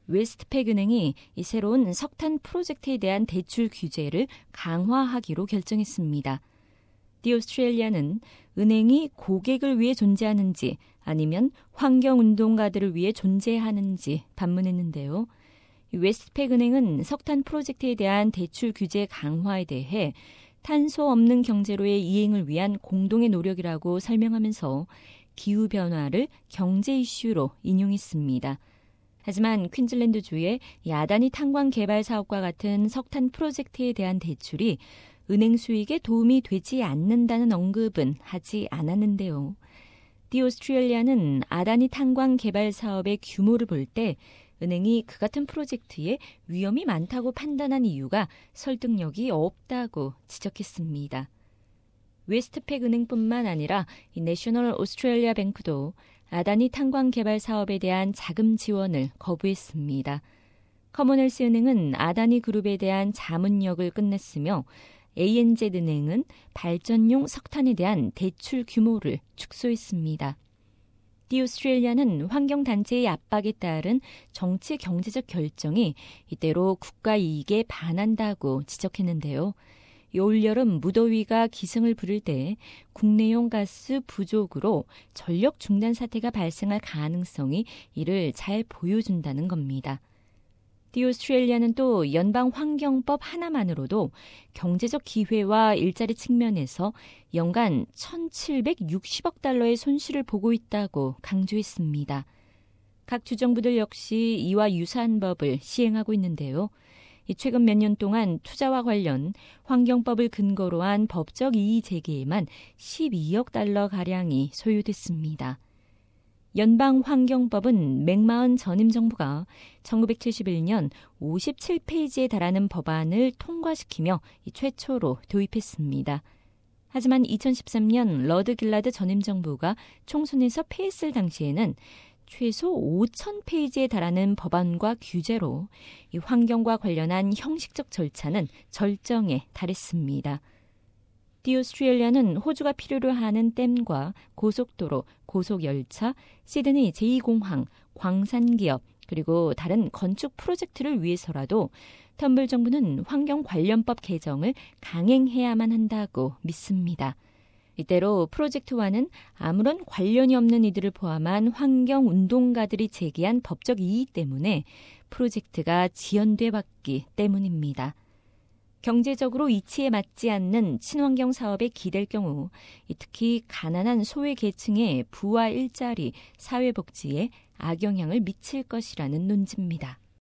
웨스트팩 은행이 이 새로운 석탄 프로젝트에 대한 대출 규제를 강화하기로 결정했습니다. 디 오스트레일리아는 은행이 고객을 위해 존재하는지 아니면 환경운동가들을 위해 존재하는지 반문했는데요. 웨스트팩 은행은 석탄 프로젝트에 대한 대출 규제 강화에 대해 탄소 없는 경제로의 이행을 위한 공동의 노력이라고 설명하면서 기후변화를 경제 이슈로 인용했습니다. 하지만 퀸즐랜드주의 아다니 탄광 개발 사업과 같은 석탄 프로젝트에 대한 대출이 은행 수익에 도움이 되지 않는다는 언급은 하지 않았는데요. 디 오스트레일리아는 아다니 탄광 개발 사업의 규모를 볼 때 은행이 그 같은 프로젝트에 위험이 많다고 판단한 이유가 설득력이 없다고 지적했습니다. 웨스트팩 은행뿐만 아니라 이 내셔널 오스트레일리아 뱅크도 아다니 탄광 개발 사업에 대한 자금 지원을 거부했습니다. 커먼웰스 은행은 아다니 그룹에 대한 자문력을 끝냈으며 ANZ 은행은 발전용 석탄에 대한 대출 규모를 축소했습니다. 디 오스트레일리아는 환경단체의 압박에 따른 정치 경제적 결정이 이때로 국가 이익에 반한다고 지적했는데요. 올여름 무더위가 기승을 부릴 때 국내용 가스 부족으로 전력 중단 사태가 발생할 가능성이 이를 잘 보여준다는 겁니다. 디 오스트레일리아는 또 연방환경법 하나만으로도 경제적 기회와 일자리 측면에서 연간 1,760억 달러의 손실을 보고 있다고 강조했습니다. 각 주정부들 역시 이와 유사한 법을 시행하고 있는데요. 최근 몇 년 동안 투자와 관련 환경법을 근거로 한 법적 이의 제기에만 12억 달러가량이 소요됐습니다. 연방환경법은 맥마흔 전임 정부가 1971년 57페이지에 달하는 법안을 통과시키며 최초로 도입했습니다. 하지만 2013년 러드 길라드 전임 정부가 총선에서 패했을 당시에는 최소 5,000페이지에 달하는 법안과 규제로 이 환경과 관련한 형식적 절차는 절정에 달했습니다. 디 오스트레일리아는 호주가 필요로 하는 댐과 고속도로, 고속열차, 시드니 제2공항, 광산기업, 그리고 다른 건축 프로젝트를 위해서라도 텀블 정부는 환경 관련법 개정을 강행해야만 한다고 믿습니다. 이때로 프로젝트와는 아무런 관련이 없는 이들을 포함한 환경운동가들이 제기한 법적 이의 때문에 프로젝트가 지연돼 왔기 때문입니다. 경제적으로 이치에 맞지 않는 친환경 사업에 기댈 경우 특히 가난한 소외 계층의 부와 일자리, 사회복지에 악영향을 미칠 것이라는 논지입니다.